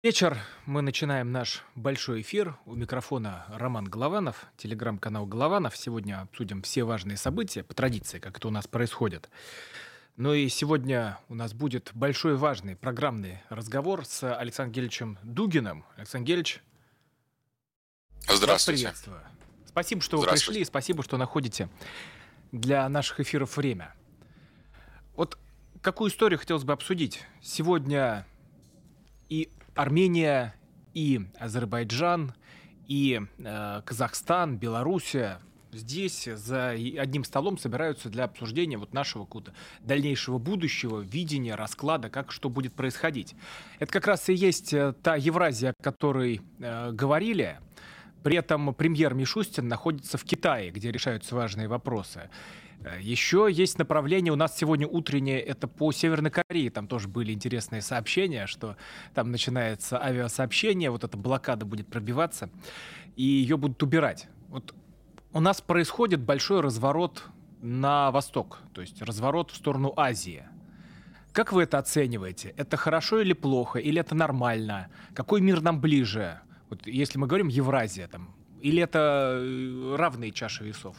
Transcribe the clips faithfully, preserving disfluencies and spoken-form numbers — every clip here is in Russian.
Вечер. Мы начинаем наш большой эфир. У микрофона Роман Голованов, телеграм-канал Голованов. Сегодня обсудим все важные события, по традиции, как это у нас происходит. Ну и сегодня у нас будет большой важный программный разговор с Александром Гельевичем Дугиным. Александр Гельевич, вас Здравствуйте. приветствую. Спасибо, что вы Здравствуйте. пришли, и спасибо, что находите для наших эфиров время. Вот какую историю хотелось бы обсудить? Сегодня и Армения, и Азербайджан, и э, Казахстан, Белоруссия здесь за и- одним столом собираются для обсуждения вот нашего какого-то дальнейшего будущего, видения, расклада, как что будет происходить. Это как раз и есть э, та Евразия, о которой э, говорили. При этом премьер Мишустин находится в Китае, где решаются важные вопросы. Э, Еще есть направление, у нас сегодня утреннее, это по Северной Корее. Там тоже были интересные сообщения, что там начинается авиасообщение, вот эта блокада будет пробиваться, и ее будут убирать. Вот у нас происходит большой разворот на восток, то есть разворот в сторону Азии. Как вы это оцениваете? Это хорошо или плохо? Или это нормально? Какой мир нам ближе? Вот если мы говорим Евразия, там, или это э, равные чаши весов?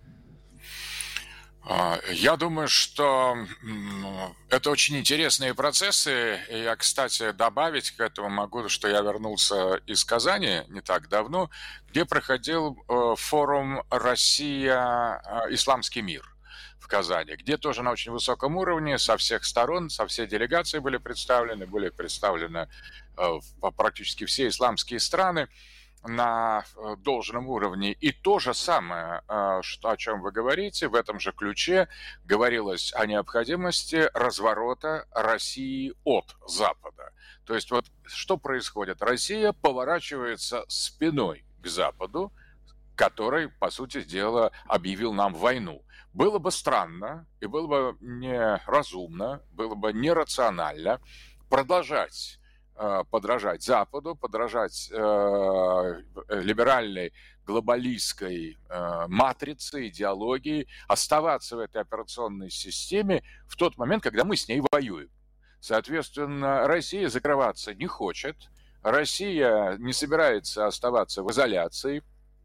А, Я думаю, что м, это очень интересные процессы. И я, кстати, добавить к этому могу, что я вернулся из Казани не так давно, где проходил э, форум «Россия. э, Исламский мир» в Казани, где тоже на очень высоком уровне со всех сторон, со всей делегации были представлены, были представлены э, в- практически все исламские страны на э, должном уровне. И то же самое, э, что, о чем вы говорите, в этом же ключе говорилось о необходимости разворота России от Запада. То есть вот что происходит? Россия поворачивается спиной к Западу, который, по сути дела, объявил нам войну. Было бы странно и было бы неразумно, было бы нерационально продолжать э, подражать Западу, подражать э, либеральной глобалистской э, матрице, идеологии, оставаться в этой операционной системе в тот момент, когда мы с ней воюем. Соответственно, Россия закрываться не хочет, Россия не собирается оставаться в изоляции,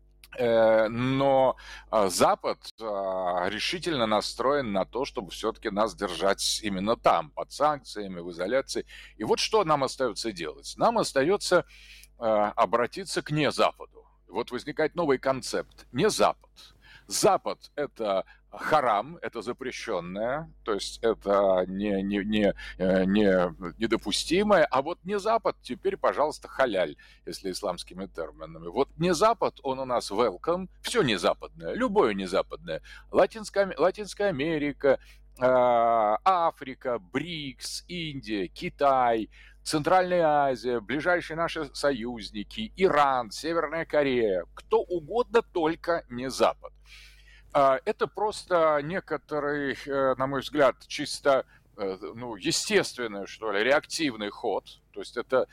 Э, но а, Запад а, решительно настроен на то, чтобы все-таки нас держать именно там, под санкциями, в изоляции. И вот что нам остается делать? Нам остается а, обратиться к не Западу. Вот возникает новый концепт. Не Запад. Запад – это харам, это запрещенное, то есть это не, не, не, э, не, недопустимое, а вот не Запад, теперь, пожалуйста, халяль, если исламскими терминами. Вот не Запад, он у нас welcome, все не западное, любое не западное. Латинская, Латинская Америка, э, Африка, БРИКС, Индия, Китай, Центральная Азия, ближайшие наши союзники, Иран, Северная Корея, кто угодно, только не Запад. А, Это просто некоторый, э, на мой взгляд, чисто э, ну, естественный, что ли, реактивный ход. То есть это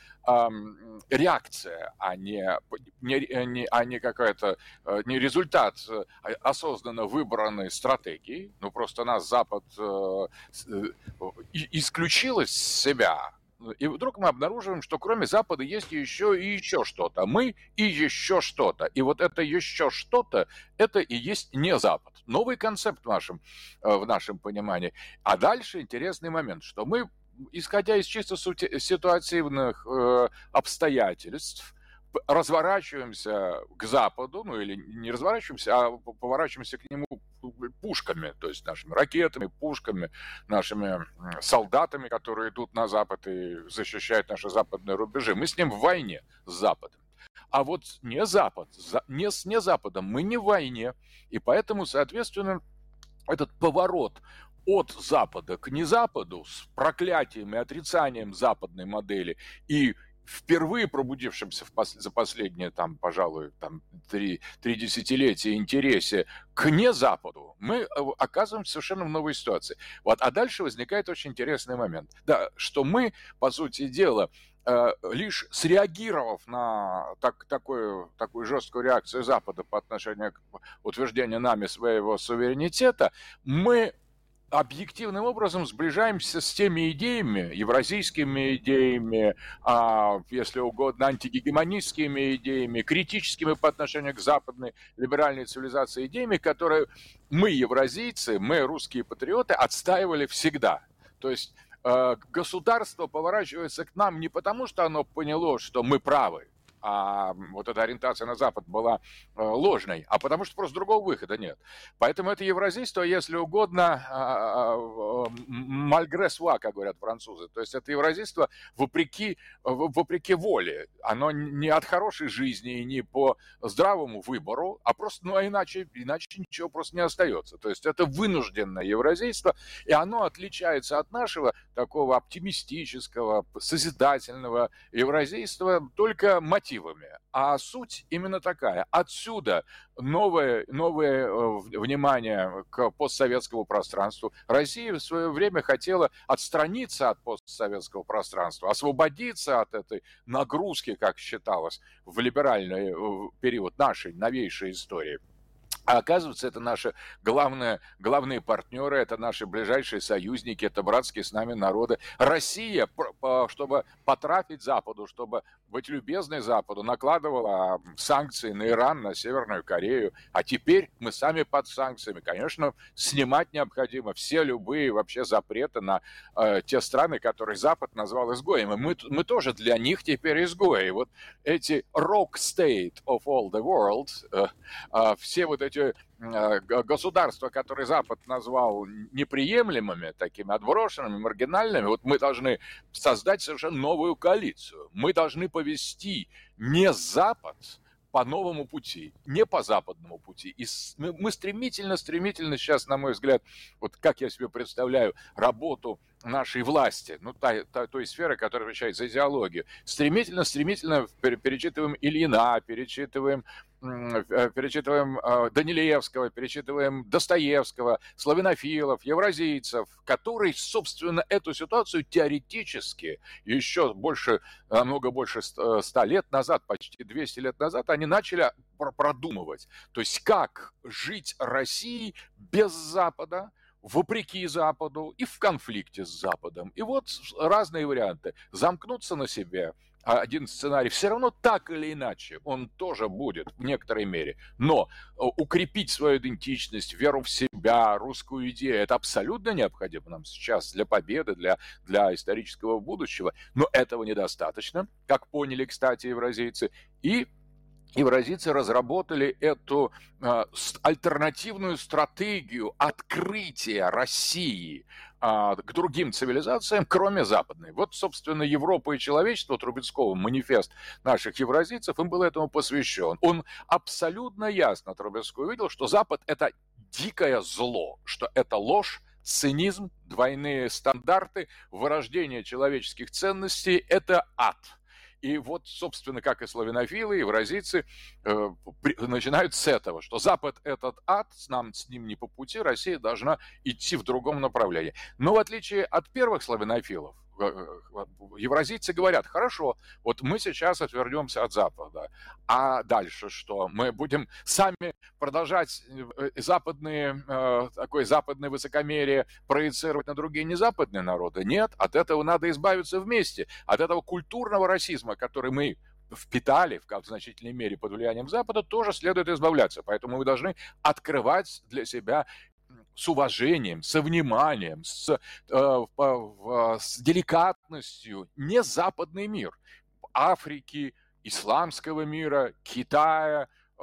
ам, реакция, а не, не, не- а не какая-то, э, не результат э, осознанно выбранной стратегии. Ну, просто нас Запад э, с- э, и- исключил из себя. И вдруг мы обнаруживаем, что кроме Запада есть еще и еще что-то. Мы и еще что-то. И вот это еще что-то, это и есть не Запад. Новый концепт в нашем, э, в нашем понимании. А дальше интересный момент, что мы, исходя из чисто сути- ситуативных э, обстоятельств, п- разворачиваемся к Западу, ну или не разворачиваемся, а п- поворачиваемся к нему пушками, то есть нашими ракетами, пушками, нашими м, солдатами, которые идут на Запад и защищают наши западные рубежи. Мы с ним в войне с Западом. А вот не Запад, за- не с не Западом, мы не в войне. И поэтому, соответственно, этот поворот от Запада к незападу с проклятием и отрицанием западной модели и впервые пробудившимся в пос- за последние, там, пожалуй, там, три, три десятилетия интересе к незападу, мы э, оказываемся совершенно в новой ситуации. Вот. А дальше возникает очень интересный момент. Да, что мы, по сути дела, э, лишь среагировав на так, такую, такую жесткую реакцию Запада по отношению к утверждению нами своего суверенитета, мы объективным образом сближаемся с теми идеями, евразийскими идеями, а, если угодно, антигегемонистскими идеями, критическими по отношению к западной либеральной цивилизации идеями, которые мы, евразийцы, мы, русские патриоты, отстаивали всегда. То есть э, государство поворачивается к нам не потому, что оно поняло, что мы правы, а вот эта ориентация на Запад была э, ложной, а потому что просто другого выхода нет. Поэтому это евразийство, если угодно, э, э, malgré soi, как говорят французы. То есть это евразийство вопреки, вопреки воле. Оно не от хорошей жизни и не по здравому выбору, а просто, ну, а иначе, иначе ничего просто не остается. То есть это вынужденное евразийство, и оно отличается от нашего такого оптимистического, созидательного евразийства только мотивами. А суть именно такая. Отсюда новое, новое внимание к постсоветскому пространству. Россия в свое время хотела отстраниться от постсоветского пространства, освободиться от этой нагрузки, как считалось, в либеральный период нашей новейшей истории. А оказывается, это наши главные, главные партнеры, это наши ближайшие союзники, это братские с нами народы. Россия, чтобы потрафить Западу, чтобы быть любезной Западу, накладывала санкции на Иран, на Северную Корею. А теперь мы сами под санкциями. Конечно, снимать необходимо все любые вообще запреты на э, те страны, которые Запад назвал изгоями. Мы, мы тоже для них теперь изгои. Вот эти rock state of all the world, э, э, все вот эти государства, которые Запад назвал неприемлемыми, такими отброшенными, маргинальными, вот мы должны создать совершенно новую коалицию. Мы должны повести не Запад по новому пути, не по западному пути. И мы стремительно, стремительно сейчас, на мой взгляд, вот как я себе представляю работу нашей власти, ну, той, той, той сферы, которая отвечает за идеологию, стремительно, стремительно перечитываем Ильина, перечитываем перечитываем Данилевского, перечитываем Достоевского, славянофилов, евразийцев, которые, собственно, эту ситуацию теоретически еще больше, намного больше ста лет назад, почти двести лет назад, они начали продумывать. То есть, как жить России без Запада, вопреки Западу и в конфликте с Западом. И вот разные варианты. Замкнуться на себе. Один сценарий все равно так или иначе он тоже будет в некоторой мере. Но укрепить свою идентичность, веру в себя, русскую идею, это абсолютно необходимо нам сейчас для победы, для, для исторического будущего. Но этого недостаточно, как поняли, кстати, евразийцы. И евразийцы разработали эту э, альтернативную стратегию открытия России э, к другим цивилизациям, кроме западной. Вот, собственно, Европа и человечество, Трубецкого манифест наших евразийцев, им был этому посвящен. Он абсолютно ясно, Трубецкой, увидел, что Запад – это дикое зло, что это ложь, цинизм, двойные стандарты, вырождение человеческих ценностей – это ад. И вот, собственно, как и славянофилы, евразийцы э, при, начинают с этого, что Запад – этот ад, нам с ним не по пути, Россия должна идти в другом направлении. Но в отличие от первых славянофилов, евразийцы говорят: хорошо, вот мы сейчас отвернемся от Запада, а дальше что? Мы будем сами продолжать западные, такое западное высокомерие проецировать на другие незападные народы? Нет, от этого надо избавиться вместе, от этого культурного расизма, который мы впитали в значительной мере под влиянием Запада, тоже следует избавляться. Поэтому мы должны открывать для себя с уважением, со вниманием, с, э, с деликатностью не западный мир. Африки, исламского мира, Китая, э,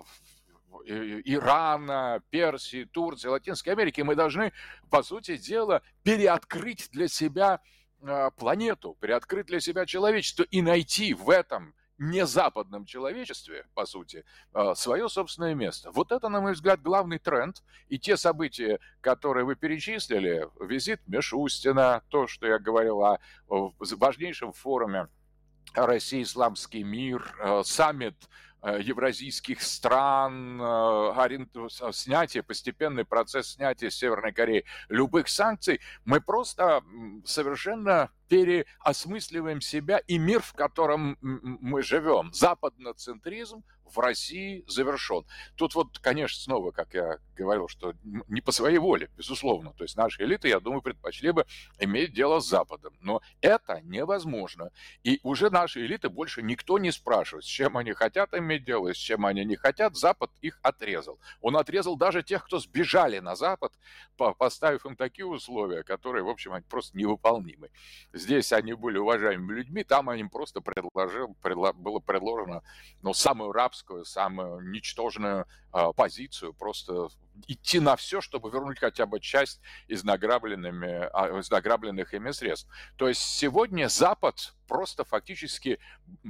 Ирана, Персии, Турции, Латинской Америки. Мы должны, по сути дела, переоткрыть для себя э, планету, переоткрыть для себя человечество и найти в этом незападном человечестве, по сути, свое собственное место. Вот это, на мой взгляд, главный тренд. И те события, которые вы перечислили, визит Мишустина, то, что я говорил о важнейшем форуме Россия, исламский мир, саммит евразийских стран, снятие, постепенный процесс снятия с Северной Кореи любых санкций, мы просто совершенно переосмысливаем себя и мир, в котором мы живем. Западноцентризм в России завершен. Тут вот, конечно, снова, как я говорил, что не по своей воле, безусловно. То есть наши элиты, я думаю, предпочли бы иметь дело с Западом. Но это невозможно. И уже наши элиты больше никто не спрашивает, с чем они хотят иметь дело и с чем они не хотят. Запад их отрезал. Он отрезал даже тех, кто сбежали на Запад, поставив им такие условия, которые, в общем, просто невыполнимы. Здесь они были уважаемыми людьми, там им просто предложил, предло, было предложено ну, самую рабскую, самую ничтожную э, позицию, просто идти на все, чтобы вернуть хотя бы часть из, награбленными, из награбленных ими средств. То есть сегодня Запад просто фактически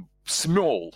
смел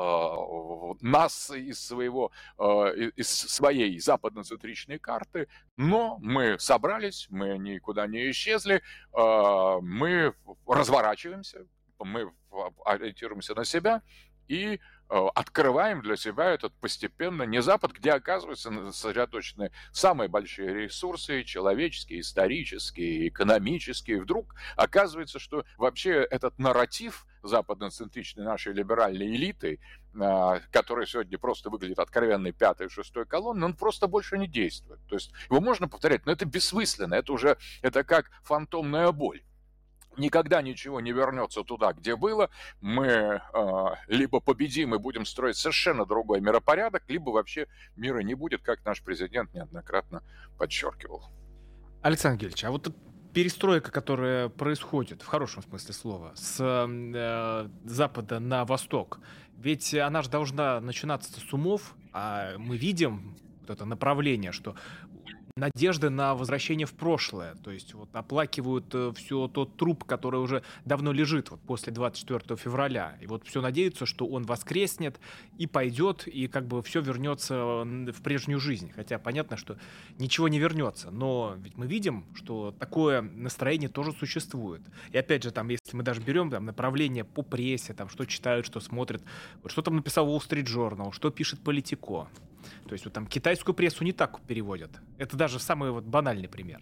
э, нас из, своего, э, из своей западноцентричной карты, но мы собрались, мы никуда не исчезли, э, мы разворачиваемся, мы ориентируемся на себя и открываем для себя этот постепенно не Запад, где, оказывается, сосредоточены самые большие ресурсы, человеческие, исторические, экономические. И вдруг оказывается, что вообще этот нарратив западноцентричной нашей либеральной элиты, который сегодня просто выглядит откровенной пятой, шестой колонной, он просто больше не действует. То есть его можно повторять, но это бессмысленно, это уже это как фантомная боль. Никогда ничего не вернется туда, где было. Мы э, либо победим и будем строить совершенно другой миропорядок, либо вообще мира не будет, как наш президент неоднократно подчеркивал. Александр Гельевич, а вот перестройка, которая происходит, в хорошем смысле слова, с э, запада на восток, ведь она же должна начинаться с умов, а мы видим вот это направление, что надежды на возвращение в прошлое, то есть вот оплакивают э, все тот труп, который уже давно лежит вот после двадцать четвёртого февраля, и вот все надеются, что он воскреснет и пойдет, и как бы все вернется в прежнюю жизнь, хотя понятно, что ничего не вернется, но ведь мы видим, что такое настроение тоже существует, и опять же там, если мы даже берем там направление по прессе, там что читают, что смотрят, вот что там написал Wall Street Journal, что пишет Politico. То есть вот там китайскую прессу не так переводят. Это даже самый вот банальный пример.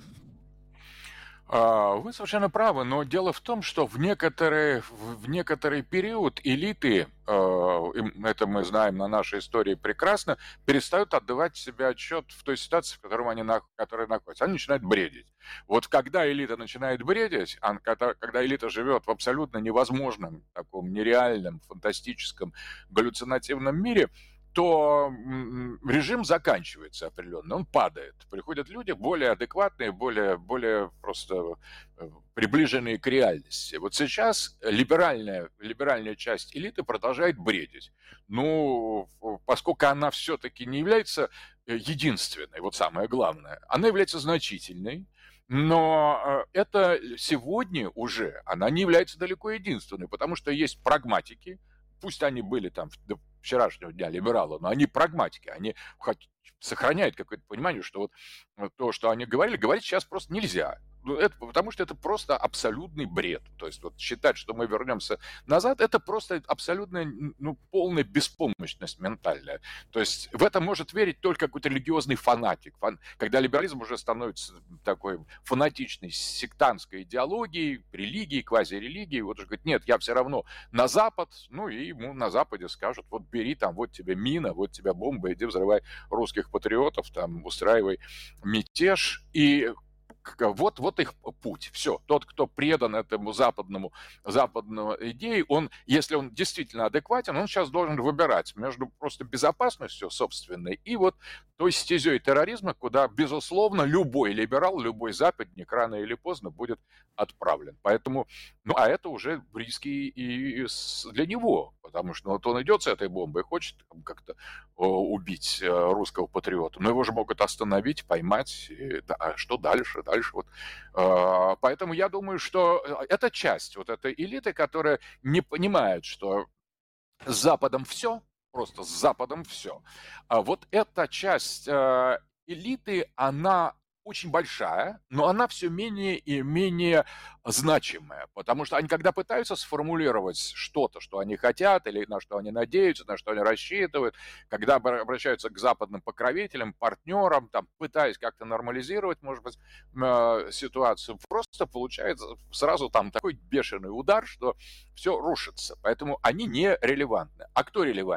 Вы совершенно правы, но дело в том, что в некоторый, в некоторый период элиты, это мы знаем на нашей истории прекрасно, перестают отдавать себе отчет в той ситуации, в которой они в которой находятся. Они начинают бредить. Вот когда элита начинает бредить, когда элита живет в абсолютно невозможном, таком нереальном, фантастическом, галлюцинативном мире, то режим заканчивается определенно, он падает. Приходят люди более адекватные, более, более просто приближенные к реальности. Вот сейчас либеральная, либеральная часть элиты продолжает бредить. Ну, поскольку она все-таки не является единственной, вот самое главное, она является значительной, но это сегодня уже, она не является далеко единственной, потому что есть прагматики, пусть они были там до вчерашнего дня либералы, но они прагматики, они сохраняют какое-то понимание, что вот то, что они говорили, говорить сейчас просто нельзя. Это, потому что это просто абсолютный бред. То есть вот считать, что мы вернемся назад, это просто абсолютная, ну, полная беспомощность ментальная. То есть в это может верить только какой-то религиозный фанатик. Фан... Когда либерализм уже становится такой фанатичной сектантской идеологией, религией, квазирелигией, вот уже говорит, нет, я все равно на Запад, ну и ему на Западе скажут, вот бери там, вот тебе мина, вот тебе бомба, иди взрывай русских патриотов, там устраивай мятеж. И Вот, вот их путь. Все. Тот, кто предан этому западному, западному идее, он, если он действительно адекватен, он сейчас должен выбирать между просто безопасностью собственной и вот той стезей терроризма, куда, безусловно, любой либерал, любой западник рано или поздно будет отправлен. Поэтому, ну, а это уже риски и для него, потому что ну, вот он идет с этой бомбой и хочет как-то убить русского патриота, но его же могут остановить, поймать, и, да, а что дальше? Дальше вот. Поэтому я думаю, что это часть вот этой элиты, которая не понимает, что с Западом все, просто с Западом все. А вот эта часть элиты, она очень большая, но она все менее и менее значимая, потому что они, когда пытаются сформулировать что-то, что они хотят, или на что они надеются, на что они рассчитывают, когда обращаются к западным покровителям, партнерам, там, пытаясь как-то нормализировать, может быть, ситуацию, просто получается сразу там такой бешеный удар, что все рушится, поэтому они не релевантны. А кто релевантен?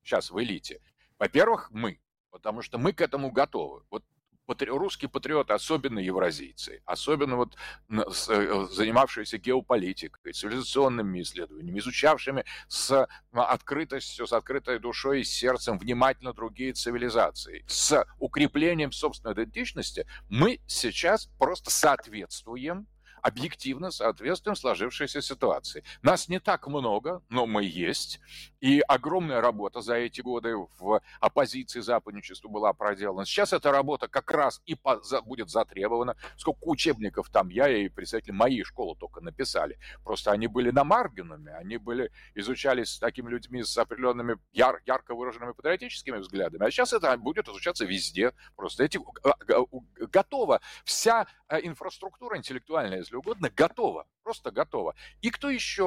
сейчас в элите? Во-первых, мы, потому что мы к этому готовы. Вот патри... русские патриоты, особенно евразийцы, особенно вот с, занимавшиеся геополитикой, цивилизационными исследованиями, изучавшими с открытостью, с открытой душой и сердцем внимательно другие цивилизации, с укреплением собственной идентичности, мы сейчас просто соответствуем, объективно соответствуем сложившейся ситуации. Нас не так много, но мы есть. И огромная работа за эти годы в оппозиции западничеству была проделана. Сейчас эта работа как раз и по, за, будет затребована. Сколько учебников там я и представители моей школы только написали. Просто они были на маргинами, они были, изучались с такими людьми с определенными яр, ярко выраженными патриотическими взглядами. А сейчас это будет изучаться везде. Просто эти, готова вся инфраструктура интеллектуальная, если угодно, готова, просто готова. И кто еще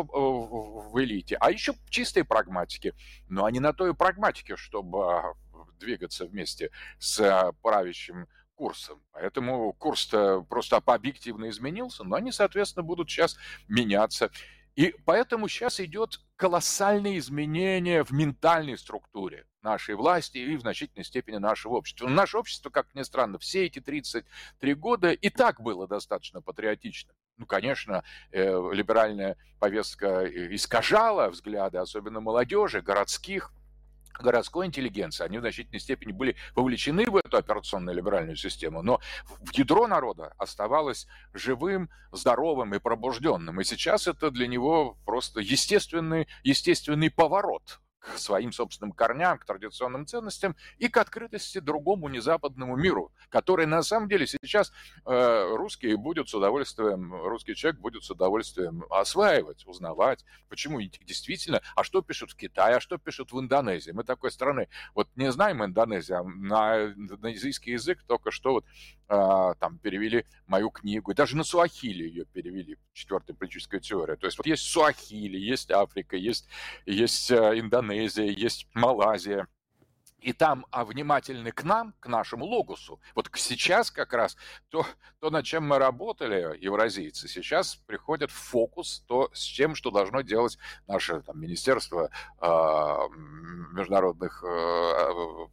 в элите? А еще чистые прагматики. Но они на то и прагматики, чтобы двигаться вместе с правящим курсом. Поэтому курс-то просто объективно изменился, но они, соответственно, будут сейчас меняться. И поэтому сейчас идет колоссальное изменение в ментальной структуре нашей власти и в значительной степени нашего общества. Наше общество, как ни странно, все эти тридцать три года и так было достаточно патриотичным. Ну, конечно, э, либеральная повестка искажала взгляды, особенно молодежи, городских, городской интеллигенции. Они в значительной степени были вовлечены в эту операционно-либеральную систему, но в ядро народа оставалось живым, здоровым и пробужденным. И сейчас это для него просто естественный, естественный поворот к своим собственным корням, к традиционным ценностям и к открытости другому незападному миру, который на самом деле сейчас э, русские будут с удовольствием, русский человек будет с удовольствием осваивать, узнавать, почему действительно, а что пишут в Китае, а что пишут в Индонезии. Мы такой страны, вот не знаем Индонезию, а на индонезийский язык только что вот э, там перевели мою книгу, и даже на суахили ее перевели, четвертая политическая теория. То есть вот есть суахили, есть Африка, есть, есть э, Индонезия, есть Малайзия, и там а внимательны к нам, к нашему логосу. Вот сейчас как раз то, то, над чем мы работали, евразийцы, сейчас приходят в фокус то, с тем, что должно делать наше там, Министерство э, международных э,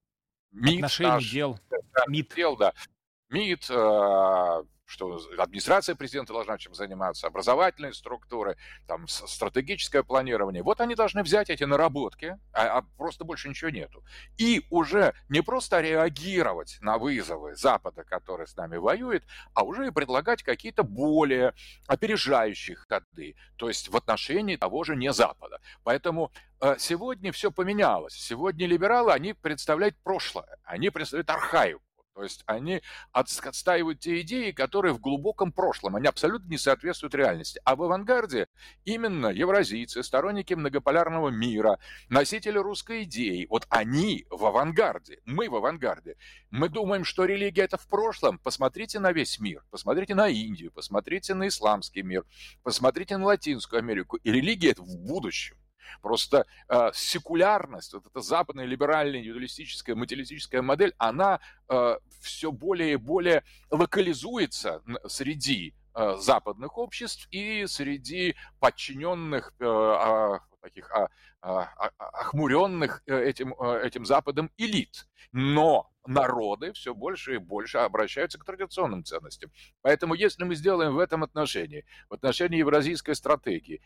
МИД. Отношений, наш, дел, да, МИД. Дел, да. МИД, э, что администрация президента должна чем заниматься, образовательные структуры, там, стратегическое планирование. Вот они должны взять эти наработки, а, а просто больше ничего нету. И уже не просто реагировать на вызовы Запада, который с нами воюет, а уже и предлагать какие-то более опережающие ходы, то есть в отношении того же не Запада. Поэтому э, сегодня все поменялось. Сегодня либералы, они представляют прошлое, они представляют архаику. То есть они отстаивают те идеи, которые в глубоком прошлом, они абсолютно не соответствуют реальности. А в авангарде именно евразийцы, сторонники многополярного мира, носители русской идеи, вот они в авангарде, мы в авангарде. Мы думаем, что религия это в прошлом. Посмотрите на весь мир, посмотрите на Индию, посмотрите на исламский мир, посмотрите на Латинскую Америку. И религия это в будущем. Просто э, секулярность, вот эта западная либеральная индивидуалистическая материалистическая модель, она э, все более и более локализуется среди э, западных обществ и среди подчиненных э, э, таких э, э, охмуренных этим, э, этим Западом элит. Но народы все больше и больше обращаются к традиционным ценностям. Поэтому если мы сделаем в этом отношении, в отношении евразийской стратегии,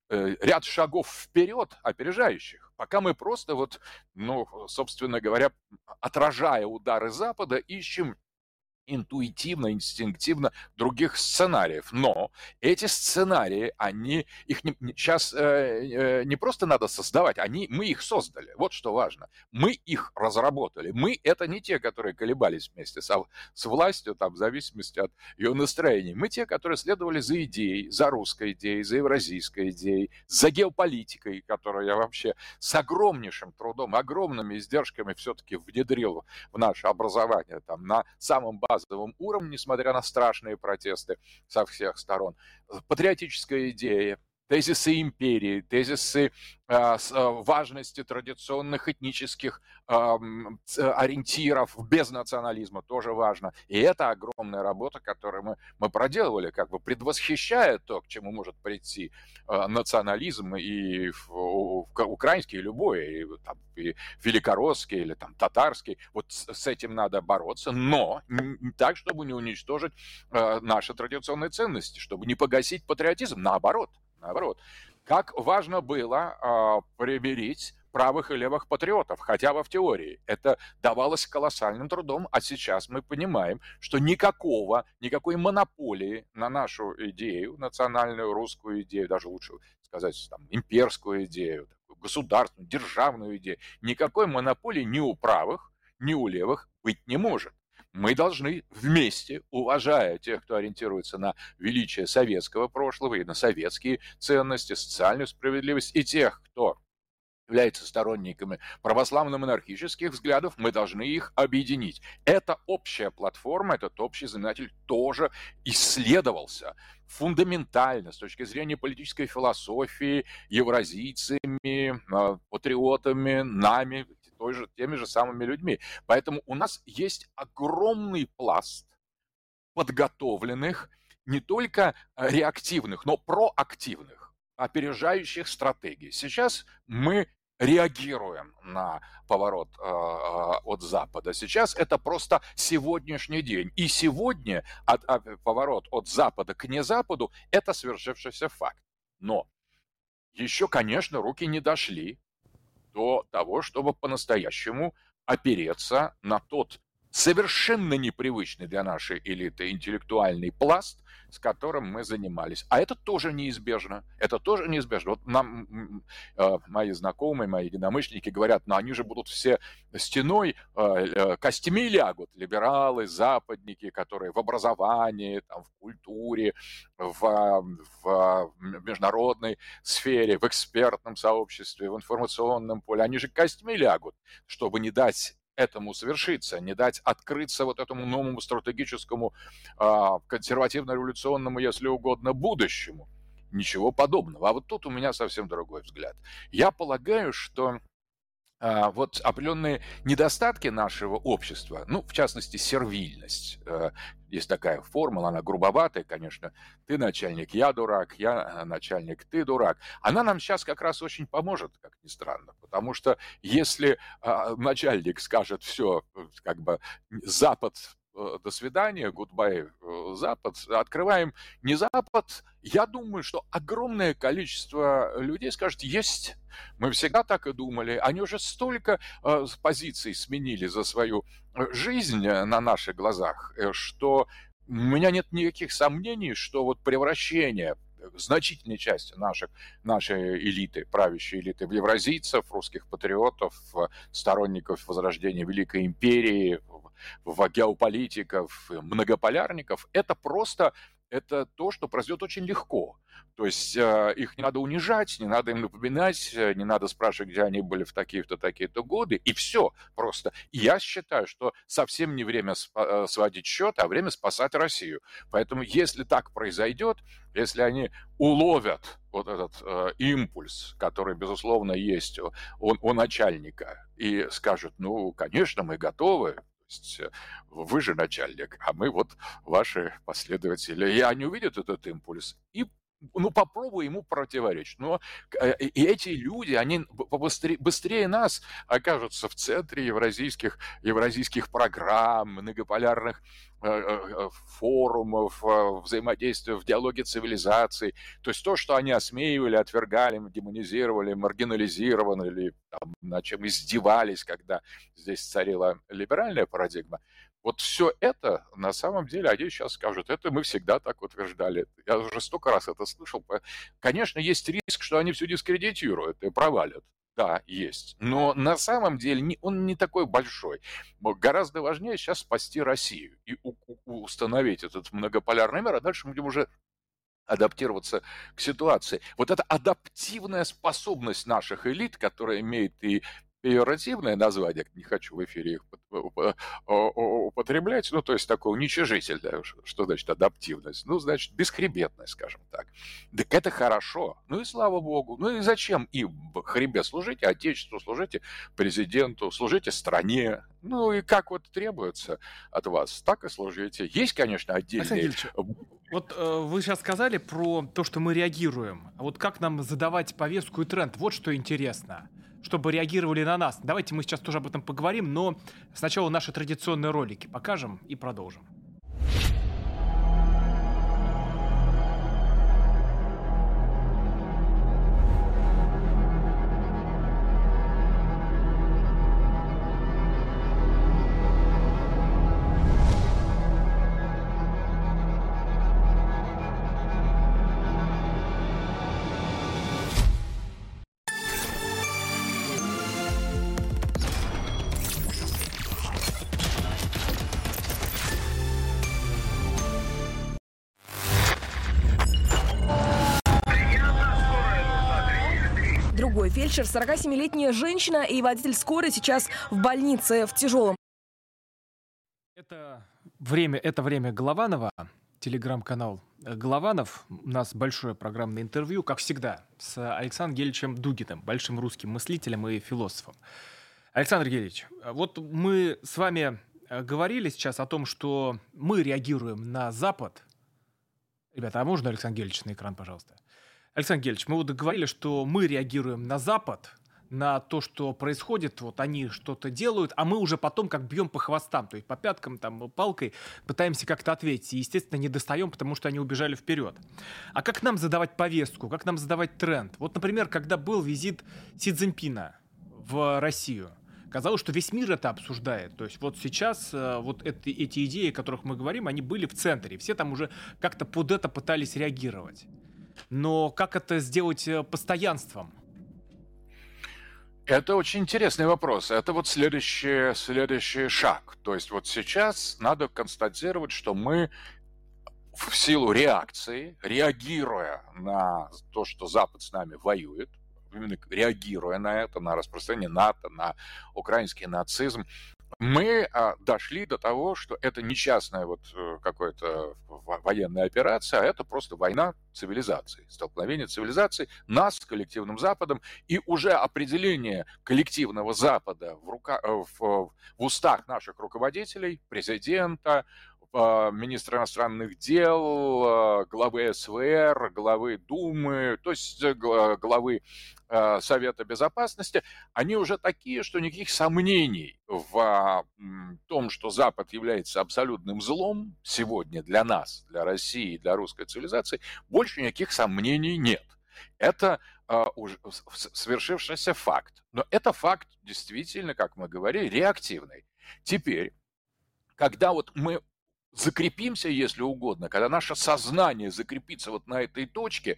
ряд шагов вперед, опережающих, пока мы просто вот, ну, собственно говоря, отражая удары Запада, ищем интуитивно, инстинктивно других сценариев. Но эти сценарии, они, их не, сейчас э, э, не просто надо создавать, они, мы их создали. Вот что важно. Мы их разработали. Мы — это не те, которые колебались вместе со, с властью, там, в зависимости от ее настроений. Мы те, которые следовали за идеей, за русской идеей, за евразийской идеей, за геополитикой, которую я вообще с огромнейшим трудом, огромными издержками все-таки внедрил в наше образование, там, на самом базовом уровне, несмотря на страшные протесты со всех сторон. Патриотическая идея, тезисы империи, тезисы а, с, а, важности традиционных этнических ам, ц- ориентиров без национализма тоже важно. И это огромная работа, которую мы, мы проделывали, как бы предвосхищая то, к чему может прийти а, национализм и в- у- в- украинский, и любой, и, там, и великоросский или там, татарский. Вот с, с этим надо бороться, но н- так, чтобы не уничтожить а, наши традиционные ценности, чтобы не погасить патриотизм, наоборот. Наоборот, как важно было э, примирить правых и левых патриотов, хотя бы в теории. Это давалось колоссальным трудом, а сейчас мы понимаем, что никакого, никакой монополии на нашу идею, национальную русскую идею, даже лучше сказать, там, имперскую идею, такую государственную, державную идею, никакой монополии ни у правых, ни у левых быть не может. Мы должны вместе, уважая тех, кто ориентируется на величие советского прошлого и на советские ценности, социальную справедливость, и тех, кто является сторонниками православно-монархических взглядов, мы должны их объединить. Эта общая платформа, этот общий знаменатель тоже исследовался фундаментально с точки зрения политической философии, евразийцами, э, патриотами, нами, той же, теми же самыми людьми. Поэтому у нас есть огромный пласт подготовленных, не только э, реактивных, но проактивных, опережающих стратегий. Сейчас мы реагируем на поворот э, э, от Запада. Сейчас это просто сегодняшний день. И сегодня от, от- поворот от Запада к незападу – это свершившийся факт. Но еще, конечно, руки не дошли до того, чтобы по-настоящему опереться на тот совершенно непривычный для нашей элиты интеллектуальный пласт, с которым мы занимались. А это тоже неизбежно. Это тоже неизбежно. Вот нам э, мои знакомые, мои единомышленники говорят, ну они же будут все стеной э, э, костями лягут. Либералы, западники, которые в образовании, там, в культуре, в, в международной сфере, в экспертном сообществе, в информационном поле, они же костьми лягут, чтобы не дать этому совершиться, не дать открыться вот этому новому стратегическому, а, консервативно-революционному, если угодно, будущему. Ничего подобного. А вот тут у меня совсем другой взгляд. Я полагаю, что а, вот определенные недостатки нашего общества, ну, в частности, сервильность. Э, Есть такая формула, она грубоватая, конечно. Ты начальник, я дурак, я э, начальник, ты дурак. Она нам сейчас как раз очень поможет, как ни странно. Потому что если а, начальник скажет все, как бы, Запад, э, до свидания, goodbye, э, Запад, открываем не Запад, я думаю, что огромное количество людей скажет, есть. Мы всегда так и думали. Они уже столько э, позиций сменили за свою э, жизнь э, на наших глазах, э, что у меня нет никаких сомнений, что вот превращение э, значительной части наших, нашей элиты, правящей элиты, в евразийцев, русских патриотов, в сторонников возрождения Великой империи, в, в геополитиков, многополярников, это просто это то, что произойдет очень легко. То есть э, их не надо унижать, не надо им напоминать, э, не надо спрашивать, где они были в такие-то, такие-то годы, и все просто. И я считаю, что совсем не время спа- э, сводить счет, а время спасать Россию. Поэтому если так произойдет, если они уловят вот этот э, импульс, который, безусловно, есть у, у- у начальника, и скажут, ну, конечно, мы готовы, то есть э, вы же начальник, а мы вот ваши последователи. И они увидят этот импульс и ну, попробуй ему противоречить. Но э, и эти люди, они побыстрее, быстрее нас окажутся в центре евразийских, евразийских программ, многополярных э, э, форумов, э, взаимодействия в диалоге цивилизаций. То есть то, что они осмеивали, отвергали, демонизировали, маргинализировали, или там, над чем издевались, когда здесь царила либеральная парадигма, вот все это, на самом деле, они сейчас скажут, это мы всегда так утверждали. Я уже столько раз это слышал. Конечно, есть риск, что они все дискредитируют и провалят. Да, есть. Но на самом деле он не такой большой. Гораздо важнее сейчас спасти Россию и установить этот многополярный мир, а дальше мы будем уже адаптироваться к ситуации. Вот эта адаптивная способность наших элит, которая имеет и пеjoративное название, не хочу в эфире их употреблять, ну, то есть такое уничижительное, что значит адаптивность? Ну, значит, бесхребетность, скажем так. Так это хорошо, ну и слава богу. Ну и зачем им хребет? Служите Отечеству, служите президенту, служите стране. Ну и как вот требуется от вас, так и служите. Есть, конечно, отдельные... Вот э, вы сейчас сказали про то, что мы реагируем. А вот как нам задавать повестку и тренд? Вот что интересно. Чтобы реагировали на нас. Давайте мы сейчас тоже об этом поговорим, но сначала наши традиционные ролики покажем и продолжим. Другой фельдшер, сорокасемилетняя женщина и водитель скорой сейчас в больнице в тяжелом. Это время, это время Голованова, телеграм-канал Голованов. У нас большое программное интервью, как всегда, с Александром Гельевичем Дугиным, большим русским мыслителем и философом. Александр Гельевич, вот мы с вами говорили сейчас о том, что мы реагируем на Запад. Ребята, а можно Александр Гельевич на экран, пожалуйста? Александр Гельевич, мы вот говорили, что мы реагируем на Запад, на то, что происходит, вот они что-то делают, а мы уже потом как бьем по хвостам, то есть по пяткам, там, палкой пытаемся как-то ответить. И, естественно, не достаем, потому что они убежали вперед. А как нам задавать повестку, как нам задавать тренд? Вот, например, когда был визит Си Цзиньпина в Россию, казалось, что весь мир это обсуждает. То есть вот сейчас э, вот это, эти идеи, о которых мы говорим, они были в центре. Все там уже как-то под это пытались реагировать. Но как это сделать постоянством? Это очень интересный вопрос. Это вот следующий, следующий шаг. То есть вот сейчас надо констатировать, что мы в силу реакции, реагируя на то, что Запад с нами воюет, именно реагируя на это, на распространение НАТО, на украинский нацизм, мы а, дошли до того, что это не частная вот какая-то военная операция, а это просто война цивилизаций, столкновение цивилизаций, нас с коллективным Западом, и уже определение коллективного Запада в, рука, в, в устах наших руководителей, президента, министра иностранных дел, главы СВР, главы Думы, то есть главы Совета Безопасности, они уже такие, что никаких сомнений в том, что Запад является абсолютным злом сегодня для нас, для России, для русской цивилизации, больше никаких сомнений нет. Это uh, уже свершившийся факт. Но это факт действительно, как мы говорили, реактивный. Теперь, когда вот мы закрепимся, если угодно, когда наше сознание закрепится вот на этой точке,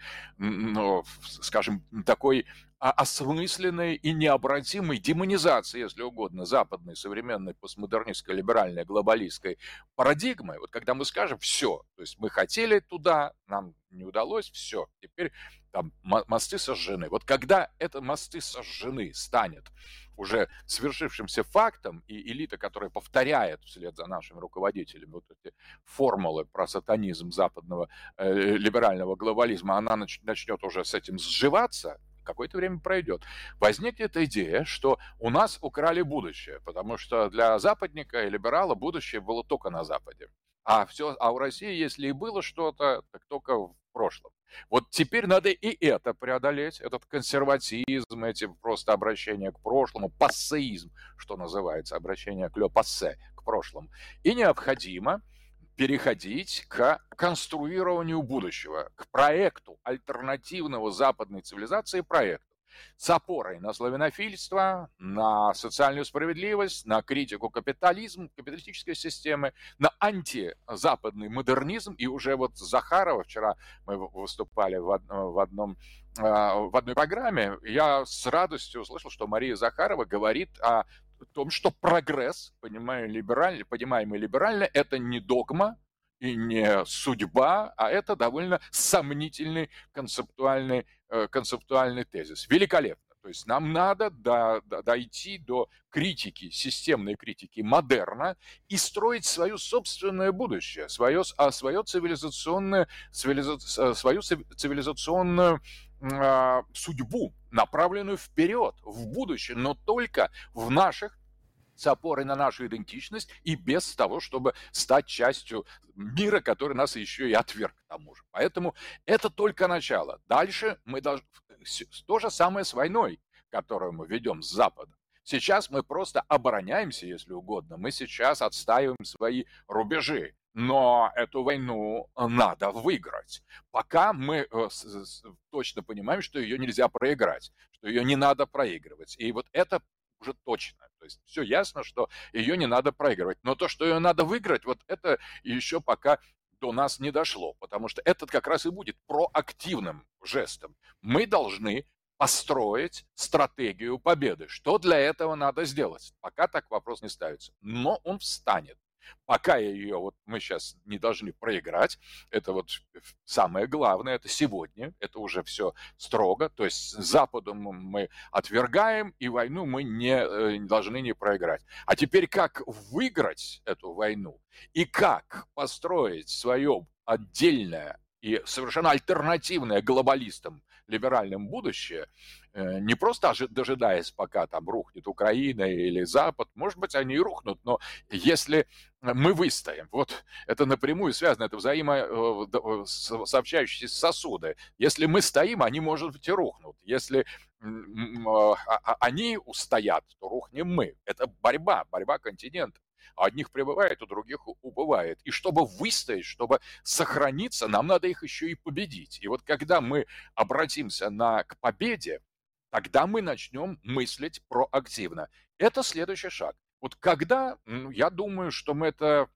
ну, скажем, такой осмысленной и необратимой демонизации, если угодно, западной, современной, постмодернистской, либеральной, глобалистской парадигмы, вот когда мы скажем «все», то есть мы хотели туда, нам не удалось, все, теперь там мосты сожжены. Вот когда это мосты сожжены станет уже свершившимся фактом, и элита, которая повторяет вслед за нашими руководителями вот эти формулы про сатанизм западного э, либерального глобализма, она нач- начнет уже с этим сживаться, какое-то время пройдет. Возникнет идея, что у нас украли будущее, потому что для западника и либерала будущее было только на Западе. А, все, а у России, если и было что-то, так только в прошлом. Вот теперь надо и это преодолеть, этот консерватизм, эти просто обращения к прошлому, пассеизм, что называется, обращение к ле пассе, к прошлому. И необходимо переходить к конструированию будущего, к проекту альтернативного западной цивилизации проекту. С опорой на славянофильство, на социальную справедливость, на критику капитализма, капиталистической системы, на антизападный модернизм. И уже вот Захарова, вчера мы выступали в, одно, в, одном, в одной программе, я с радостью услышал, что Мария Захарова говорит о том, что прогресс, понимаемый либерально, понимаемый либерально, это не догма, и не судьба, а это довольно сомнительный концептуальный, концептуальный тезис. Великолепно. То есть нам надо до, до- дойти до критики, системной критики модерна и строить свое собственное будущее, свое, с- а, свое цивилизационное, цивилиза- с- свою цив- цивилизационную м, а, судьбу, направленную вперед, в будущее, но только в наших с опорой на нашу идентичность и без того, чтобы стать частью мира, который нас еще и отверг к тому же. Поэтому это только начало. Дальше мы должны... То же самое с войной, которую мы ведем с Западом. Сейчас мы просто обороняемся, если угодно. Мы сейчас отстаиваем свои рубежи. Но эту войну надо выиграть. Пока мы э, с- с- точно понимаем, что ее нельзя проиграть, что ее не надо проигрывать. И вот это уже точно. То есть все ясно, что ее не надо проигрывать. Но то, что ее надо выиграть, вот это еще пока до нас не дошло, потому что этот как раз и будет проактивным жестом. Мы должны построить стратегию победы. Что для этого надо сделать? Пока так вопрос не ставится. Но он встанет. Пока ее вот мы сейчас не должны проиграть, это вот самое главное, это сегодня, это уже все строго, то есть с Западом мы отвергаем, и войну мы не, э, не должны не проиграть. А теперь как выиграть эту войну и как построить свое отдельное и совершенно альтернативное глобалистам либеральным будущее, э, не просто ожи- дожидаясь, пока там рухнет Украина или Запад, может быть, они и рухнут, но если мы выстоим, вот это напрямую связано, это взаимосообщающиеся сосуды. Если мы стоим, они, может быть, и рухнут. Если м, а, а, они устоят, то рухнем мы. Это борьба, борьба континентов. А одних прибывает, у других у- убывает. И чтобы выстоять, чтобы сохраниться, нам надо их еще и победить. И вот когда мы обратимся на, к победе, тогда мы начнем мыслить проактивно. Это следующий шаг. Вот когда, м, я думаю, что мы это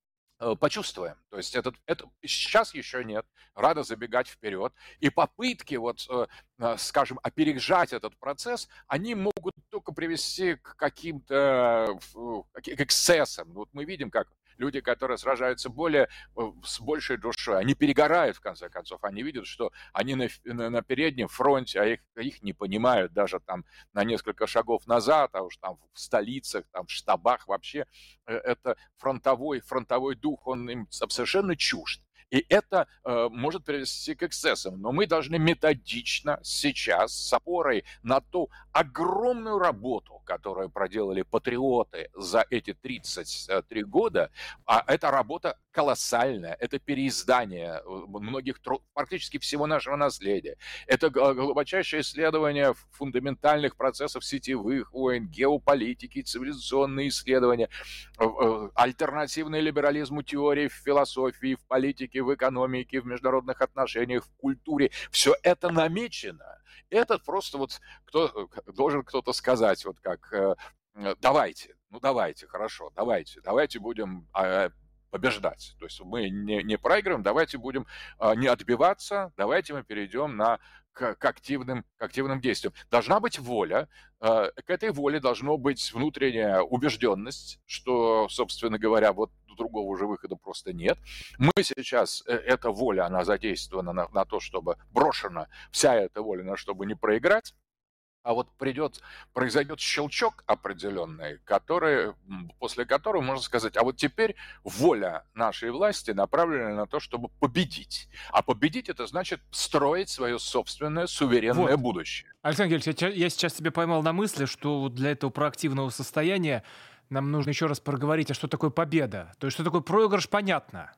э, почувствуем. То есть этот, это сейчас еще нет. Рано забегать вперед. И попытки, вот, э, э, скажем, опережать этот процесс, они могут только привести к каким-то э, к эксцессам. Вот мы видим, как люди, которые сражаются более, э, с большей душой, они перегорают, в конце концов. Они видят, что они на, на, на переднем фронте, а их, их не понимают даже там на несколько шагов назад, а уж там в столицах, там в штабах вообще э, это фронтовой, фронтовой дух, он им совершенно чужд. И это э, может привести к эксцессам. Но мы должны методично сейчас, с опорой на ту огромную работу, которую проделали патриоты за эти тридцать три года, а эта работа колоссальная, это переиздание многих, практически всего нашего наследия, это глубочайшее исследование фундаментальных процессов сетевых войн, геополитики, цивилизационные исследования, альтернативный либерализму теории в философии, в политике, в экономике, в международных отношениях, в культуре. Все это намечено. Это просто вот кто, должен кто-то сказать, вот как давайте, ну давайте, хорошо, давайте, давайте будем побеждать. То есть мы не, не проигрываем, давайте будем э, не отбиваться, давайте мы перейдем на, к, к, активным, к активным действиям. Должна быть воля, э, к этой воле должна быть внутренняя убежденность, что, собственно говоря, вот другого уже выхода просто нет. Мы сейчас, э, эта воля, она задействована на, на то, чтобы брошена, вся эта воля на чтобы не проиграть. А вот придет, произойдет щелчок определенный, который, после которого можно сказать, а вот теперь воля нашей власти направлена на то, чтобы победить. А победить это значит строить свое собственное суверенное Вот. будущее. Александр Георгиевич, я сейчас тебя поймал на мысли, что вот для этого проактивного состояния нам нужно еще раз проговорить, а что такое победа. То есть, что такое проигрыш, понятно.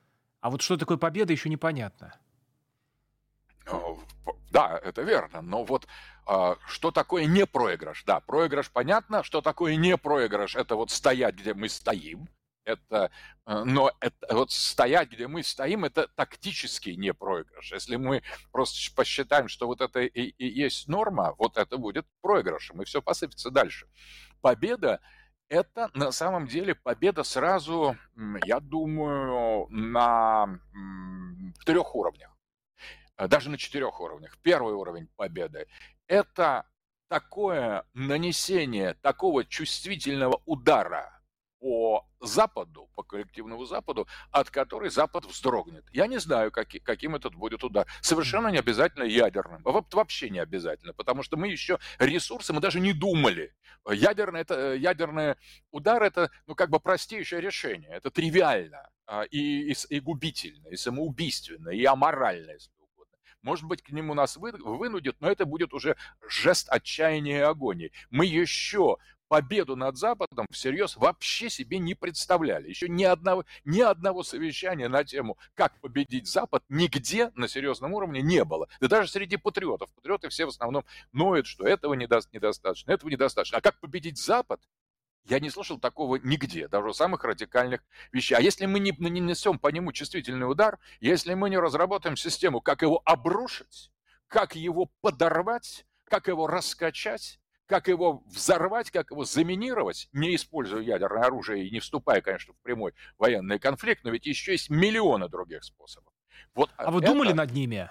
А вот что такое победа, еще непонятно. Да, это верно, но вот э, что такое не проигрыш? Да, проигрыш понятно, что такое не проигрыш? Это вот стоять, где мы стоим, это, э, но это, вот стоять, где мы стоим, это тактический не проигрыш. Если мы просто посчитаем, что вот это и, и есть норма, вот это будет проигрышем, и все посыпется дальше. Победа — это на самом деле победа сразу, я думаю, на трех уровнях. Даже на четырех уровнях. Первый уровень победы – это такое нанесение такого чувствительного удара по Западу, по коллективному Западу, от которой Запад вздрогнет. Я не знаю, каки, каким этот будет удар. Совершенно не обязательно ядерным. Вот вообще не обязательно, потому что мы еще ресурсы, мы даже не думали. Ядерный, это, ядерный удар – это, ну, как бы простейшее решение. Это тривиально и, и, и губительно, и самоубийственно, и аморально, если угодно. Может быть, к нему нас вы, вынудит, но это будет уже жест отчаяния и агонии. Мы еще победу над Западом всерьез вообще себе не представляли. Еще ни одного, ни одного совещания на тему, как победить Запад, нигде на серьезном уровне не было. Да даже среди патриотов. Патриоты все в основном ноют, что этого недостаточно, этого недостаточно. А как победить Запад? Я не слышал такого нигде, даже у самых радикальных вещей. А если мы не, не несем по нему чувствительный удар, если мы не разработаем систему, как его обрушить, как его подорвать, как его раскачать, как его взорвать, как его заминировать, не используя ядерное оружие и не вступая, конечно, в прямой военный конфликт, но ведь еще есть миллионы других способов. Вот а вы это... думали над ними?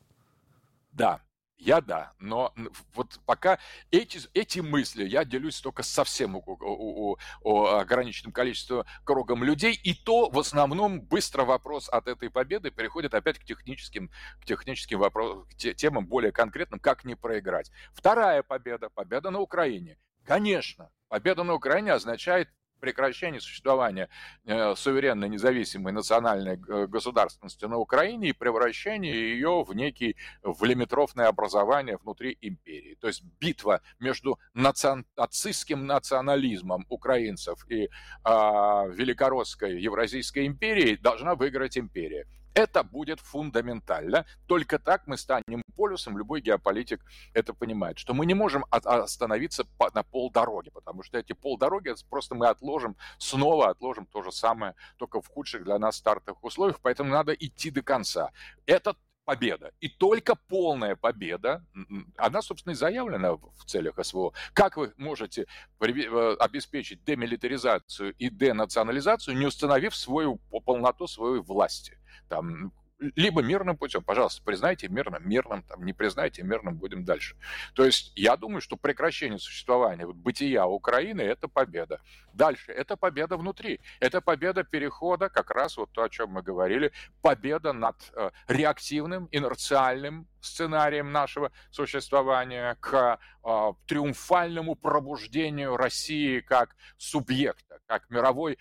Да. Я да, но вот пока эти, эти мысли я делюсь только совсем у, у, у, у ограниченным количеством кругом людей, и то в основном быстро вопрос от этой победы переходит опять к техническим, к техническим вопросам, к темам более конкретным, как не проиграть. Вторая победа, победа на Украине. Конечно, победа на Украине означает прекращение существования э, суверенной, независимой национальной государственности на Украине и превращение ее в некий влиметровное образование внутри империи. То есть битва между наци... нацистским национализмом украинцев и э, великоросской Евразийской империей должна выиграть империя. Это будет фундаментально. Только так мы станем полюсом. Любой геополитик это понимает, что мы не можем остановиться на полдороги, потому что эти полдороги просто мы отложим, снова отложим то же самое, только в худших для нас стартовых условиях, поэтому надо идти до конца. Это победа. И только полная победа, она, собственно, и заявлена в целях СВО. Как вы можете обеспечить демилитаризацию и денационализацию, не установив свою полноту своей власти? Там, либо мирным путем, пожалуйста, признайте мирным, мирным, там, не признайте мирным, будем дальше. То есть я думаю, что прекращение существования, вот, бытия Украины – это победа. Дальше – это победа внутри, это победа перехода, как раз вот то, о чем мы говорили, победа над э, реактивным, инерциальным сценарием нашего существования к э, триумфальному пробуждению России как субъекта, как мировой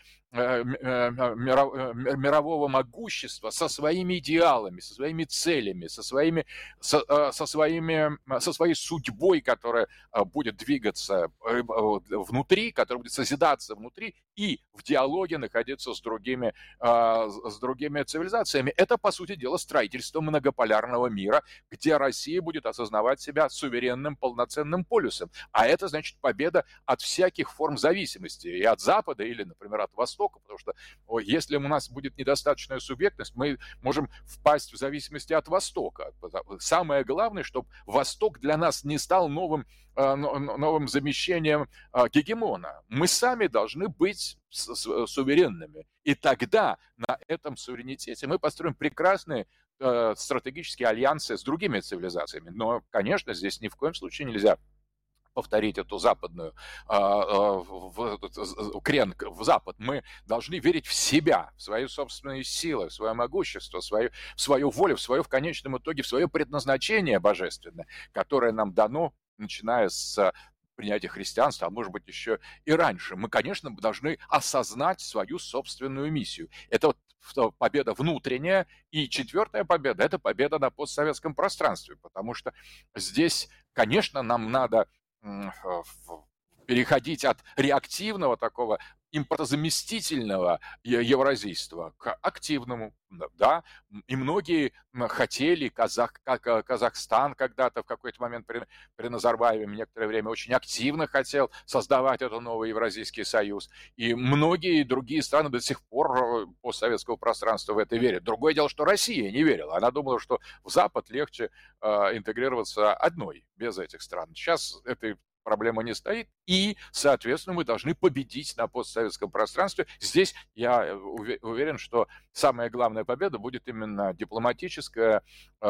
мирового могущества со своими идеалами, со своими целями, со, своими, со, со, своими, со своей судьбой, которая будет двигаться внутри, которая будет созидаться внутри и в диалоге находиться с другими, с другими цивилизациями. Это, по сути дела, строительство многополярного мира, где Россия будет осознавать себя суверенным, полноценным полюсом. А это значит победа от всяких форм зависимости и от Запада или, например, от Востока. Потому что если у нас будет недостаточная субъектность, мы можем впасть в зависимости от Востока. Самое главное, чтобы Восток для нас не стал новым, новым замещением гегемона. Мы сами должны быть суверенными. И тогда на этом суверенитете мы построим прекрасные стратегические альянсы с другими цивилизациями. Но, конечно, здесь ни в коем случае нельзя повторить эту западную э, э, в, крен в Запад. Мы должны верить в себя, в свои собственные силы, в свое могущество, в свою, в свою волю, в свое, в конечном итоге, в свое предназначение божественное, которое нам дано, начиная с принятия христианства, а может быть еще и раньше. Мы, конечно, должны осознать свою собственную миссию. Это вот победа внутренняя. И четвертая победа – это победа на постсоветском пространстве, потому что здесь, конечно, нам надо переходить от реактивного такого импортозаместительного евразийства к активному, да, и многие хотели, Казах, как Казахстан когда-то в какой-то момент при, при Назарбаеве некоторое время очень активно хотел создавать этот новый Евразийский союз, и многие другие страны до сих пор постсоветского пространства в это верят. Другое дело, что Россия не верила, она думала, что в Запад легче э, интегрироваться одной, без этих стран. Сейчас этой проблема не стоит, и, соответственно, мы должны победить на постсоветском пространстве. Здесь я уверен, что самая главная победа будет именно дипломатическая,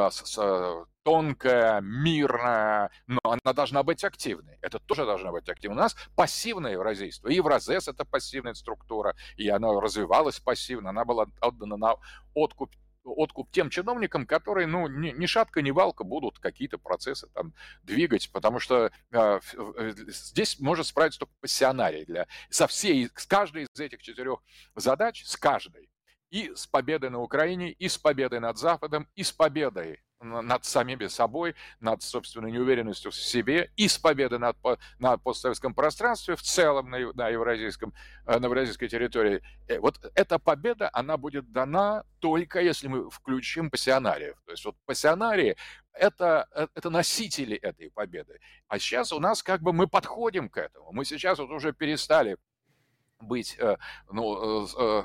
тонкая, мирная, но она должна быть активной. Это тоже должна быть активной. У нас пассивное евразийство. И Евразес — это пассивная структура, и она развивалась пассивно, она была отдана на откуп откуп тем чиновникам, которые, ну, ни, ни шатка, ни валка будут какие-то процессы там двигать, потому что э, здесь может справиться только пассионарий для, со всей, с каждой из этих четырех задач, с каждой, и с победой на Украине, и с победой над Западом, и с победой над самими собой, над собственной неуверенностью в себе, и с победой над, на постсоветском пространстве в целом, на, на, евразийском, на евразийской территории. Вот эта победа, она будет дана только если мы включим пассионариев. То есть вот пассионарии это, это носители этой победы. А сейчас у нас как бы мы подходим к этому. Мы сейчас вот уже перестали быть ну,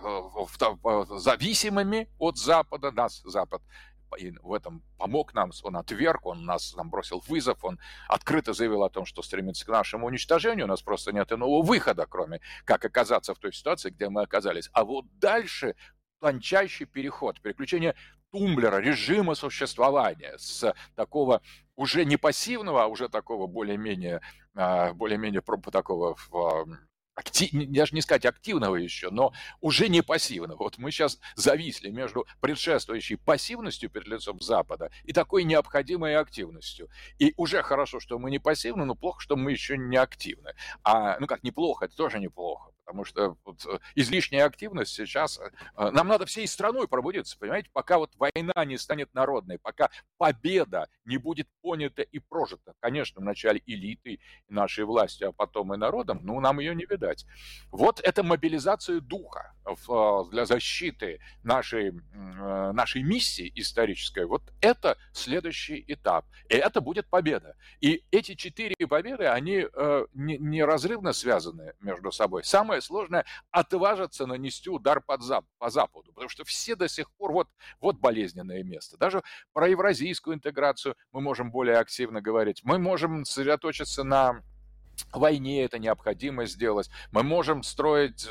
зависимыми от Запада, нас Запад и в этом помог нам, он отверг, он нас нам бросил вызов, он открыто заявил о том, что стремится к нашему уничтожению, у нас просто нет иного выхода, кроме как оказаться в той ситуации, где мы оказались. А вот дальше тончайший переход, переключение тумблера, режима существования с такого уже не пассивного, а уже такого более-менее, более-менее такого Актив, даже не сказать активного еще, но уже не пассивного. Вот мы сейчас зависли между предшествующей пассивностью перед лицом Запада и такой необходимой активностью. И уже хорошо, что мы не пассивны, но плохо, что мы еще не активны. А, ну как, неплохо, это тоже неплохо. Потому что вот, излишняя активность сейчас... Нам надо всей страной пробудиться, понимаете? Пока вот война не станет народной, пока победа не будет понята и прожита, конечно, вначале элитой, нашей властью, а потом и народом, ну, нам ее не видать. Вот это мобилизация духа для защиты нашей, нашей миссии исторической. Вот это следующий этап. И это будет победа. И эти четыре победы, они неразрывно связаны между собой. Самое сложное — отважиться нанести удар под зап- по Западу, потому что все до сих пор, вот, вот болезненное место. Даже про евразийскую интеграцию мы можем более активно говорить. Мы можем сосредоточиться на войне, это необходимо сделать. Мы можем строить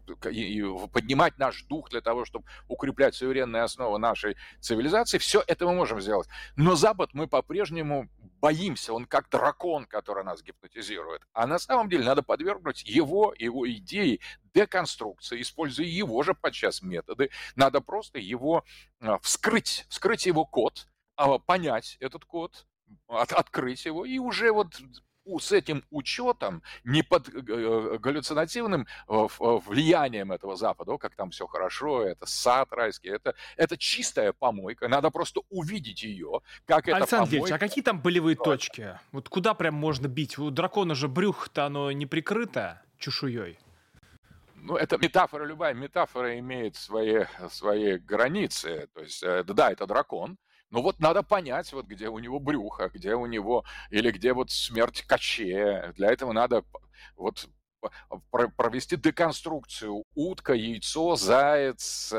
и поднимать наш дух для того, чтобы укреплять суверенные основы нашей цивилизации. Все это мы можем сделать. Но Запад мы по-прежнему боимся. Он как дракон, который нас гипнотизирует. А на самом деле надо подвергнуть его, его идеи деконструкции, используя его же подчас методы. Надо просто его вскрыть, вскрыть его код, понять этот код, от, открыть его и уже вот с этим учетом, не под галлюцинативным влиянием этого Запада, как там все хорошо, это сад райский, это, это чистая помойка, надо просто увидеть ее, как Александр эта помойка... Ильич, а какие там болевые точки? Вот куда прям можно бить? У дракона же брюхо-то оно не прикрыто чешуей. Ну, это метафора, любая метафора имеет свои, свои границы, то есть, да, это дракон. Ну вот надо понять, вот где у него брюхо, где у него, или где вот смерть Кощея. Для этого надо вот провести деконструкцию. Утка, яйцо, заяц,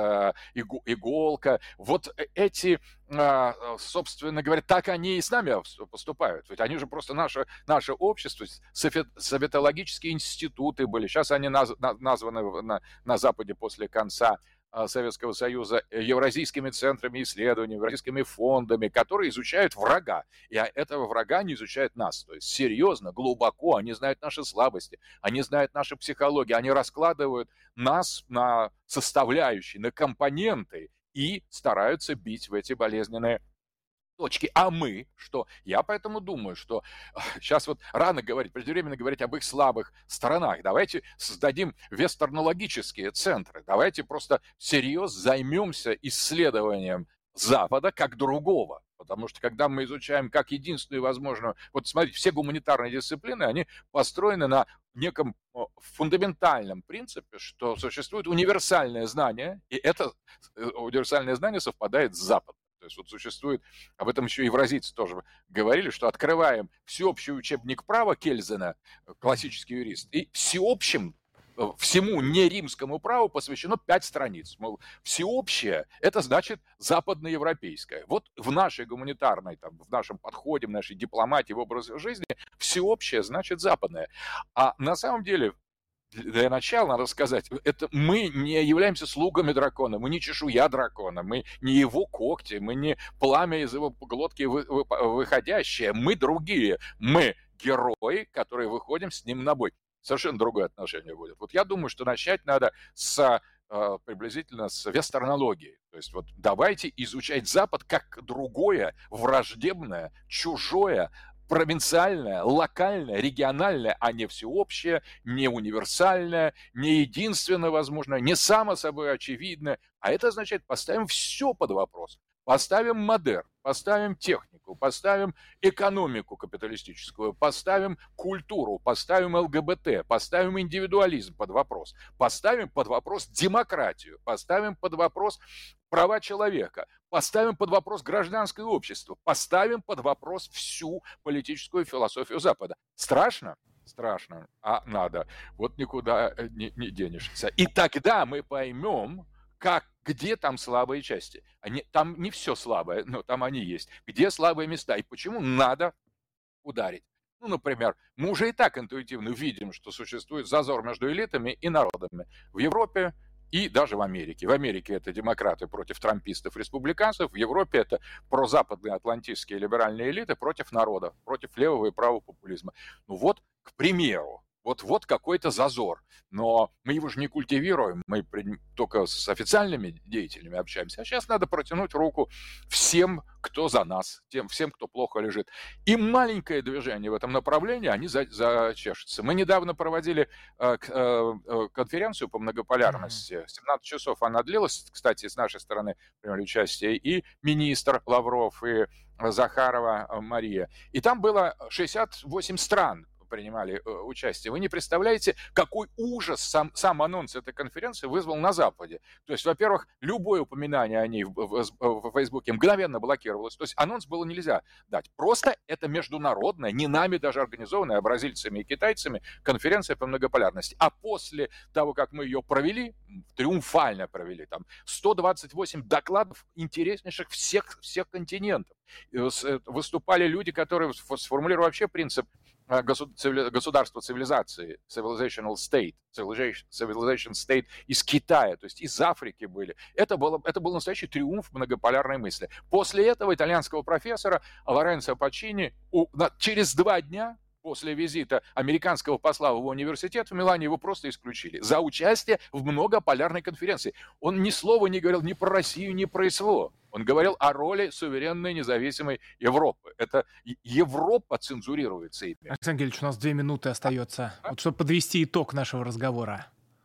иголка. Вот эти, собственно говоря, так они и с нами поступают. Ведь они же просто наше, наше общество, советологические институты были. Сейчас они названы на, на Западе после конца Советского Союза евразийскими центрами исследований, евразийскими фондами, которые изучают врага. И этого врага не изучают нас. То есть серьезно, глубоко, они знают наши слабости, они знают нашу психологию, они раскладывают нас на составляющие, на компоненты и стараются бить в эти болезненные точки. А мы что? Я поэтому думаю, что сейчас вот рано говорить, преждевременно говорить об их слабых сторонах. Давайте создадим вестернологические центры. Давайте просто всерьез займемся исследованием Запада как другого. Потому что когда мы изучаем как единственную возможную... Вот смотрите, все гуманитарные дисциплины, они построены на неком фундаментальном принципе, что существует универсальное знание, и это универсальное знание совпадает с Западом. То есть вот существует, об этом еще евразийцы тоже говорили, что открываем всеобщий учебник права Кельзена, классический юрист, и всеобщим всему неримскому праву посвящено пять страниц. Мол, всеобщее – это значит западноевропейское. Вот в нашей гуманитарной, там, в нашем подходе, в нашей дипломатии, в образе жизни всеобщее значит западное. А на самом деле, для начала надо сказать, это мы не являемся слугами дракона, мы не чешуя дракона, мы не его когти, мы не пламя из его глотки вы, вы, выходящее, мы другие, мы герои, которые выходим с ним на бой. Совершенно другое отношение будет. Вот я думаю, что начать надо с приблизительно с вестернологии. То есть вот давайте изучать Запад как другое, враждебное, чужое, провинциальное, локальное, региональное, а не всеобщее, не универсальное, не единственное возможное, не само собой очевидное. А это означает, поставим все под вопрос. Поставим модерн, поставим технику, поставим экономику капиталистическую, поставим культуру, поставим ЛГБТ, поставим индивидуализм под вопрос, поставим под вопрос демократию, поставим под вопрос права человека, поставим под вопрос гражданское общество, поставим под вопрос всю политическую философию Запада. Страшно? Страшно, а надо. Вот никуда не, не денешься. И тогда мы поймем, как, где там слабые части. Они, там не все слабое, но там они есть. Где слабые места и почему надо ударить. Ну, например, мы уже и так интуитивно видим, что существует зазор между элитами и народами. В Европе и даже в Америке. В Америке это демократы против трампистов, республиканцев. В Европе это прозападные атлантические либеральные элиты против народа, против левого и правого популизма. Ну вот, к примеру, вот, вот какой-то зазор. Но мы его же не культивируем, мы только с официальными деятелями общаемся. А сейчас надо протянуть руку всем, кто за нас, тем, всем, кто плохо лежит. И маленькое движение в этом направлении, они за, зачешутся. Мы недавно проводили э, э, конференцию по многополярности. семнадцать часов она длилась. Кстати, с нашей стороны приняли участие и министр Лавров, и Захарова Мария. И там было шестьдесят восемь стран, принимали э, участие. Вы не представляете, какой ужас сам, сам анонс этой конференции вызвал на Западе. То есть, во-первых, любое упоминание о ней в, в, в Фейсбуке мгновенно блокировалось. То есть анонс было нельзя дать. Просто это международная, не нами даже организованная, а бразильцами и китайцами конференция по многополярности. А после того, как мы ее провели, триумфально провели, там сто двадцать восемь докладов интереснейших всех, всех континентов. Выступали люди, которые сформулировали вообще принцип государства цивилизации, civilizational state, civilization state из Китая, то есть из Африки были. Это, было, это был настоящий триумф многополярной мысли. После этого итальянского профессора Лоренцо Пачини у, на, через два дня после визита американского посла в его университет в Милане его просто исключили за участие в многополярной конференции. Он ни слова не говорил ни про Россию, ни про СВО. Он говорил о роли суверенной независимой Европы. Это Европа цензурируется ими. Александр Гельевич, у нас две минуты остается. А? Вот чтобы подвести итог нашего разговора.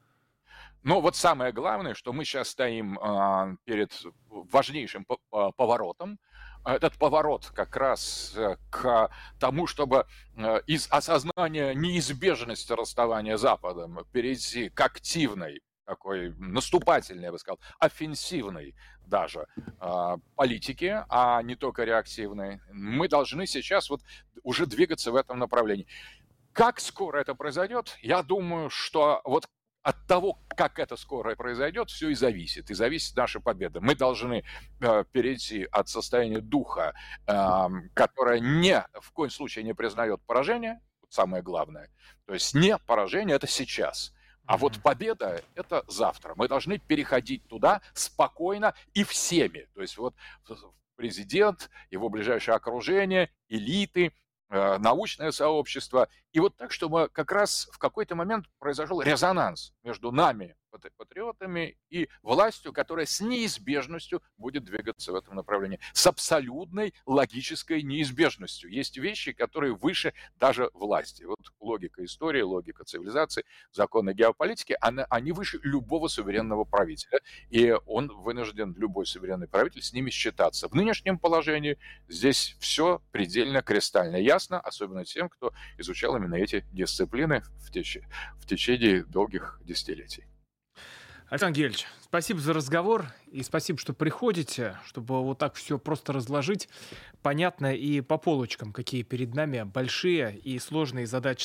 Ну вот самое главное, что мы сейчас стоим э, перед важнейшим поворотом. Этот поворот как раз к тому, чтобы из осознания неизбежности расставания с Западом перейти к активной, такой наступательной, я бы сказал, офенсивной даже э, политике, а не только реактивной. Мы должны сейчас вот уже двигаться в этом направлении. Как скоро это произойдет? Я думаю, что вот от того, как это скоро произойдет, все и зависит. И зависит наша победа. Мы должны э, перейти от состояния духа, э, которое не, в коем случае не признает поражение, самое главное. То есть не поражение, это сейчас. А вот победа – это завтра. Мы должны переходить туда спокойно и всеми. То есть вот президент, его ближайшее окружение, элиты, э, научное сообщество. И вот так, чтобы как раз в какой-то момент произошел резонанс между нами, патриотами, и властью, которая с неизбежностью будет двигаться в этом направлении. С абсолютной логической неизбежностью. Есть вещи, которые выше даже власти. Вот логика истории, логика цивилизации, законы геополитики, она, они выше любого суверенного правителя. И он вынужден, любой суверенный правитель, с ними считаться. В нынешнем положении здесь все предельно кристально ясно, особенно тем, кто изучал именно эти дисциплины в, теч- в течение долгих десятилетий. Александр Гельевич, спасибо за разговор и спасибо, что приходите, чтобы вот так все просто разложить понятно и по полочкам, какие перед нами большие и сложные задачи